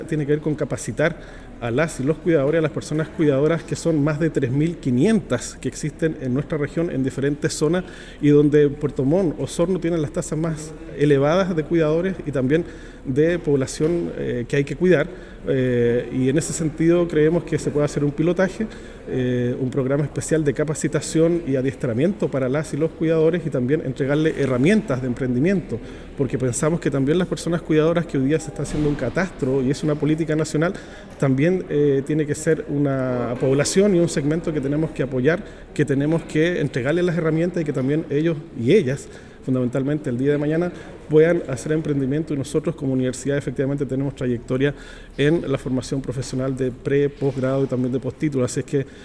Tiene que ver con capacitar a las y los cuidadores, a las personas cuidadoras, que son más de 3.500 que existen en nuestra región en diferentes zonas, y donde Puerto Montt, Osorno tienen las tasas más elevadas de cuidadores y también de población que hay que cuidar. Y en ese sentido creemos que se puede hacer un pilotaje, un programa especial de capacitación y adiestramiento para las y los cuidadores, y también entregarle herramientas de emprendimiento, porque pensamos que también las personas cuidadoras, que hoy día se está haciendo un catastro y es una política nacional, también tiene que ser una población y un segmento que tenemos que apoyar, que tenemos que entregarles las herramientas, y que también ellos y ellas, fundamentalmente el día de mañana, puedan hacer emprendimiento. Y nosotros como universidad efectivamente tenemos trayectoria en la formación profesional de pre, posgrado y también de postítulo, así es que